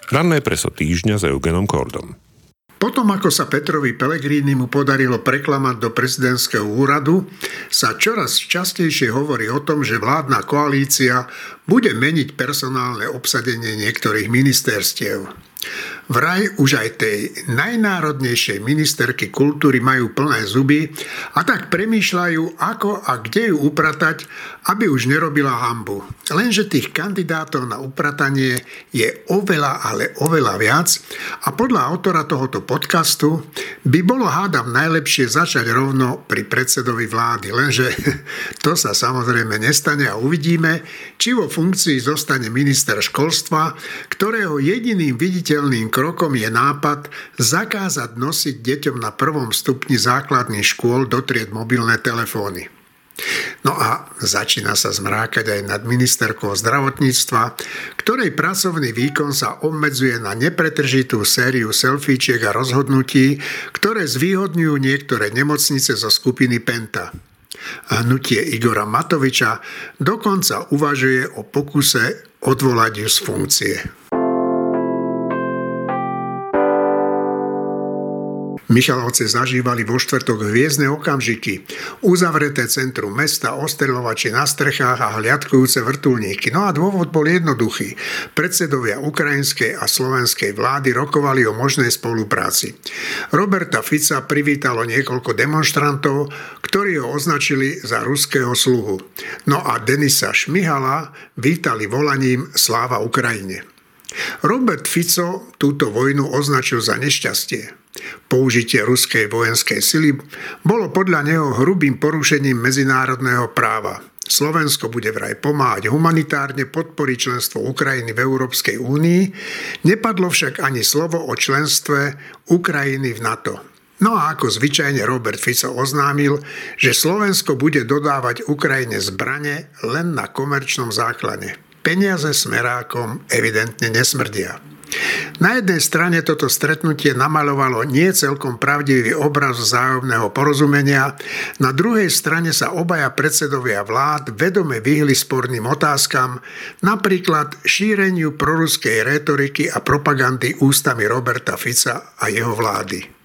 Ranné preso týždňa s Eugenom Kordom. Potom, ako sa Petrovi Pellegrinimu podarilo preklamať do prezidentského úradu, sa čoraz častejšie hovorí o tom, že vládna koalícia bude meniť personálne obsadenie niektorých ministerstiev. Vraj už aj tej najnárodnejšej ministerky kultúry majú plné zuby a tak premýšľajú, ako a kde ju upratať, aby už nerobila hanbu. Lenže tých kandidátov na upratanie je oveľa, ale oveľa viac a podľa autora tohoto podcastu by bolo hádam najlepšie začať rovno pri predsedovi vlády. Lenže to sa samozrejme nestane a uvidíme, či vo funkcii zostane minister školstva, ktorého jediným viditeľným krokom je nápad zakázať nosiť deťom na 1. stupni základných škôl do tried mobilné telefóny. No a začína sa zmrákať aj nad ministerkou zdravotníctva, ktorej pracovný výkon sa obmedzuje na nepretržitú sériu selfieček a rozhodnutí, ktoré zvýhodňujú niektoré nemocnice zo skupiny Penta. Hnutie Igora Matoviča dokonca uvažuje o pokuse odvolať ju z funkcie. Michalovce zažívali vo štvrtok hviezdne okamžiky. Uzavreté centrum mesta, ostreľovači na strechách a hliadkujúce vrtuľníky. No a dôvod bol jednoduchý. Predsedovia ukrajinskej a slovenskej vlády rokovali o možnej spolupráci. Roberta Fica privítalo niekoľko demonštrantov, ktorí ho označili za ruského sluhu. No a Denisa Šmihala vítali volaním Sláva Ukrajine. Robert Fico túto vojnu označil za nešťastie. Použitie ruskej vojenskej sily bolo podľa neho hrubým porušením medzinárodného práva. Slovensko bude vraj pomáhať humanitárne podporiť členstvo Ukrajiny v Európskej únii, nepadlo však ani slovo o členstve Ukrajiny v NATO. No a ako zvyčajne Robert Fico oznámil, že Slovensko bude dodávať Ukrajine zbrane len na komerčnom základe. Peniaze smerákom evidentne nesmrdia. Na jednej strane toto stretnutie namaľovalo nie celkom pravdivý obraz vzájomného porozumenia, na druhej strane sa obaja predsedovia vlád vedome vyhli sporným otázkam, napríklad šíreniu proruskej rétoriky a propagandy ústami Roberta Fica a jeho vlády.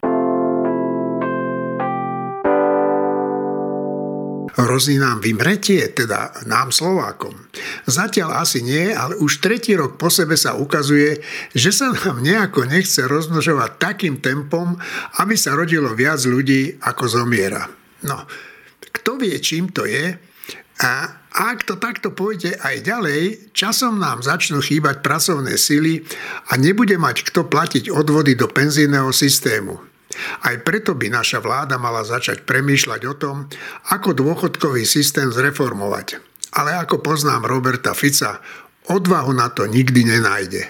Hrozí nám vymretie, teda nám Slovákom. Zatiaľ asi nie, ale už 3. rok po sebe sa ukazuje, že sa nám nejako nechce rozmnožovať takým tempom, aby sa rodilo viac ľudí, ako zomiera. No, kto vie, čím to je? A ak to takto pôjde aj ďalej, časom nám začnú chýbať pracovné sily a nebude mať kto platiť odvody do penzijného systému. Aj preto by naša vláda mala začať premýšľať o tom, ako dôchodkový systém zreformovať. Ale ako poznám Roberta Fica, odvahu na to nikdy nenájde.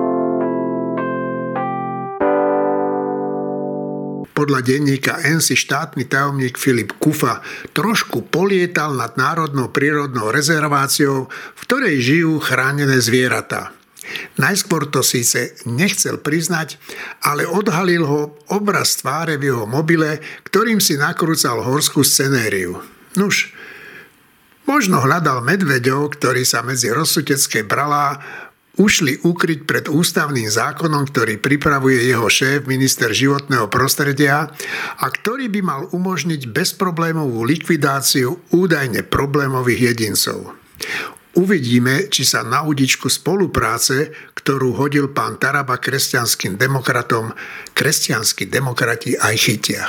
Podľa denníka N si štátny tajomník Filip Kufa trošku polietal nad národnou prírodnou rezerváciou, v ktorej žijú chránené zvieratá. Najskôr to síce nechcel priznať, ale odhalil ho obraz tváre v jeho mobile, ktorým si nakrúcal horskú scenériu. Nuž, možno hľadal medveďov, ktorí sa medzi rozsutecké bralá ušli ukryť pred ústavným zákonom, ktorý pripravuje jeho šéf, minister životného prostredia a ktorý by mal umožniť bezproblémovú likvidáciu údajne problémových jedincov. Uvidíme, či sa na udičku spolupráce, ktorú hodil pán Taraba kresťanským demokratom, kresťanskí demokrati aj chytia.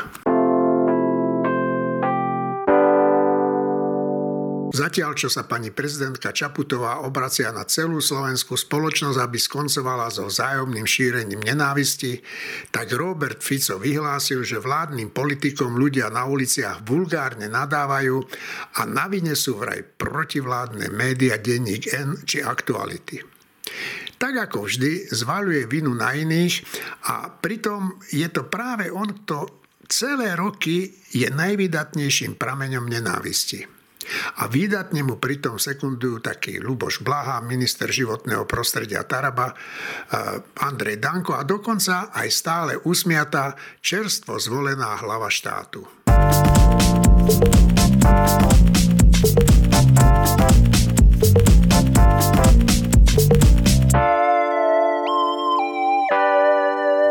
Zatiaľ, čo sa pani prezidentka Čaputová obracia na celú slovenskú spoločnosť, aby skoncovala so vzájomným šírením nenávisti, tak Robert Fico vyhlásil, že vládnym politikom ľudia na uliciach vulgárne nadávajú a na vine sú vraj protivládne médiá denník N či Aktuality. Tak ako vždy zvaľuje vinu na iných a pritom je to práve on, kto celé roky je najvydatnejším prameňom nenávisti. A výdatne mu pritom sekundujú taký Ľuboš Blaha, minister životného prostredia Taraba, Andrej Danko a dokonca aj stále usmiatá čerstvo zvolená hlava štátu.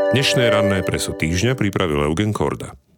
Dnešné ranné preso týždňa pripravil Eugen Korda.